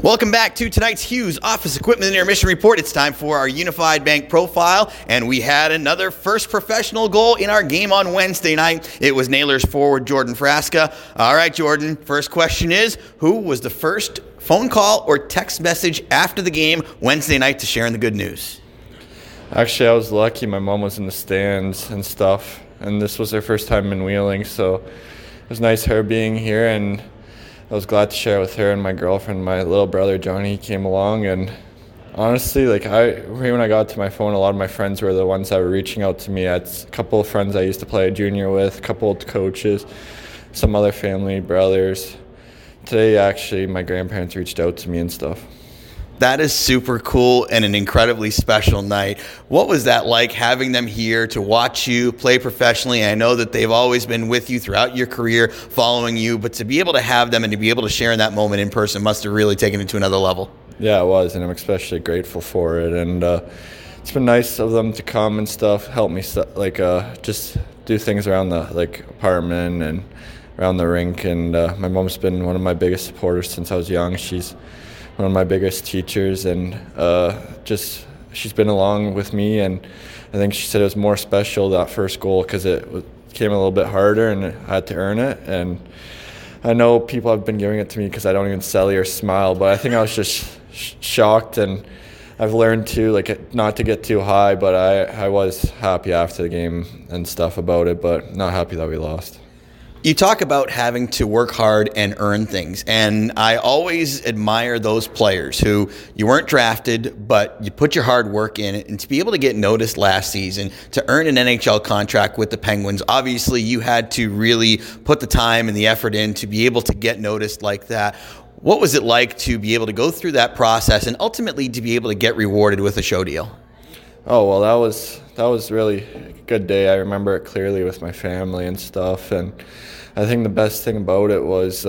Welcome back to tonight's Hughes Office Equipment and Intermission Report. It's time for our Unified Bank profile, and we had another first professional goal in our game on Wednesday night. It was Nailers forward Jordan Frasca. All right, Jordan, first question is, who was the first phone call or text message after the game Wednesday night to sharing the good news? Actually, I was lucky. My mom was in the stands and stuff, and this was her first time in Wheeling, so it was nice her being here, and I was glad to share it with her and my girlfriend. My little brother, Johnny, came along, and honestly, when I got to my phone, a lot of my friends were the ones that were reaching out to me. I had a couple of friends I used to play junior with, a couple of coaches, some other family, brothers. Today, actually, my grandparents reached out to me and stuff. That is super cool and an incredibly special night. What was that like, having them here to watch you play professionally? I know that they've always been with you throughout your career, following you, but to be able to have them and to be able to share in that moment in person must have really taken it to another level. Yeah, it was, and I'm especially grateful for it. And it's been nice of them to come and stuff, help me just do things around the apartment and around the rink. And my mom's been one of my biggest supporters since I was young. She's one of my biggest teachers, and she's been along with me, and I think she said it was more special, that first goal, because it came a little bit harder and I had to earn it. And I know people have been giving it to me because I don't even celly or smile, but I think I was just shocked, and I've learned to not to get too high, but I was happy after the game and stuff about it, but not happy that we lost. You talk about having to work hard and earn things, and I always admire those players who you weren't drafted, but you put your hard work in it, and to be able to get noticed last season, to earn an NHL contract with the Penguins, obviously you had to really put the time and the effort in to be able to get noticed like that. What was it like to be able to go through that process and ultimately to be able to get rewarded with a show deal? Oh, well, that was really a good day. I remember it clearly with my family and stuff, and I think the best thing about it was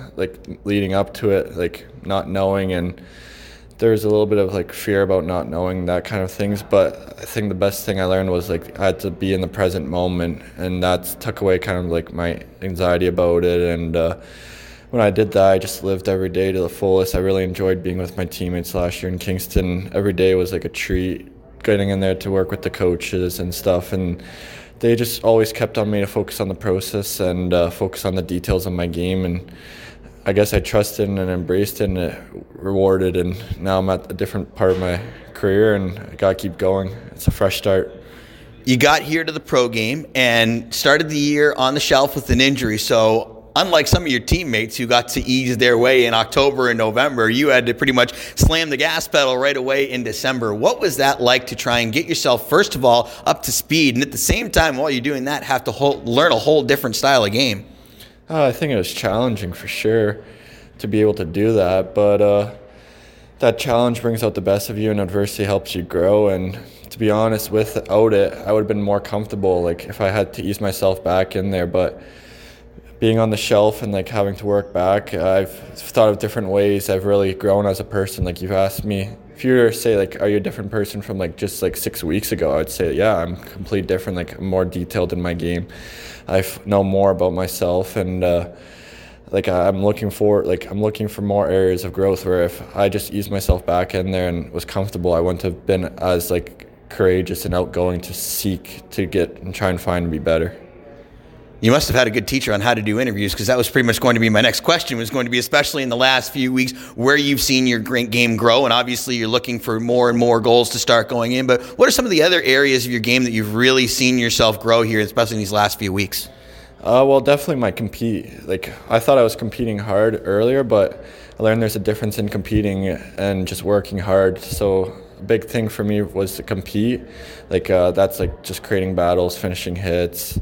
leading up to it, not knowing, and there's a little bit of fear about not knowing, that kind of things, but I think the best thing I learned was I had to be in the present moment, and that took away kind of my anxiety about it. And when I did that, I just lived every day to the fullest. I really enjoyed being with my teammates last year in Kingston. Every day was like a treat, getting in there to work with the coaches and stuff, and they just always kept on me to focus on the process and focus on the details of my game. And I guess I trusted and embraced it, and it rewarded, and now I'm at a different part of my career, and I got to keep going. It's a fresh start. You got here to the pro game and started the year on the shelf with an injury, so unlike some of your teammates who got to ease their way in October and November, you had to pretty much slam the gas pedal right away in December. What was that like to try and get yourself, first of all, up to speed, and at the same time, while you're doing that, have to learn a whole different style of game? I think it was challenging for sure to be able to do that, but that challenge brings out the best of you, and adversity helps you grow. And to be honest, without it, I would have been more comfortable if I had to ease myself back in there. But being on the shelf and having to work back, I've thought of different ways. I've really grown as a person. You've asked me, if you were to say are you a different person from just 6 weeks ago, I would say yeah, I'm completely different. I'm more detailed in my game. I know more about myself, and I'm looking for more areas of growth where if I just eased myself back in there and was comfortable, I wouldn't have been as courageous and outgoing to seek to get and try and find and be better. You must have had a good teacher on how to do interviews, because that was pretty much going to be my next question, was going to be, especially in the last few weeks, where you've seen your game grow, and obviously you're looking for more and more goals to start going in, but what are some of the other areas of your game that you've really seen yourself grow here, especially in these last few weeks? Well, definitely my compete. I thought I was competing hard earlier, but I learned there's a difference in competing and just working hard. So a big thing for me was to compete. That's just creating battles, finishing hits,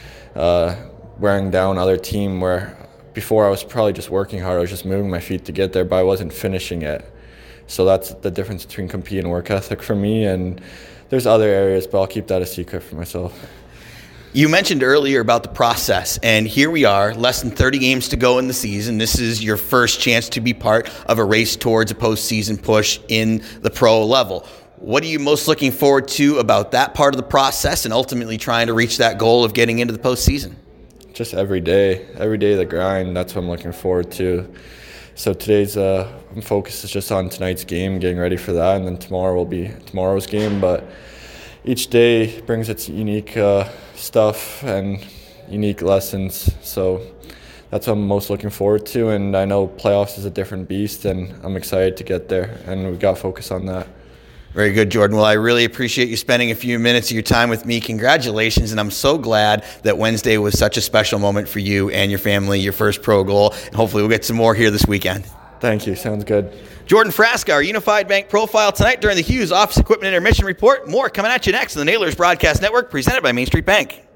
wearing down other team, where before I was probably just working hard. I was just moving my feet to get there, but I wasn't finishing it. So that's the difference between compete and work ethic for me. And there's other areas, but I'll keep that a secret for myself. You mentioned earlier about the process, and here we are, less than 30 games to go in the season. This is your first chance to be part of a race towards a postseason push in the pro level. What are you most looking forward to about that part of the process and ultimately trying to reach that goal of getting into the postseason? Just every day the grind. That's what I'm looking forward to. So today's a focus is just on tonight's game, getting ready for that, and then tomorrow will be tomorrow's game. But each day brings its unique stuff and unique lessons. So that's what I'm most looking forward to. And I know playoffs is a different beast, and I'm excited to get there. And we've got to focus on that. Very good, Jordan. Well, I really appreciate you spending a few minutes of your time with me. Congratulations, and I'm so glad that Wednesday was such a special moment for you and your family, your first pro goal, and hopefully we'll get some more here this weekend. Thank you. Sounds good. Jordan Frasca, our Unified Bank profile tonight during the Hughes Office Equipment Intermission Report. More coming at you next on the Nailers Broadcast Network, presented by Main Street Bank.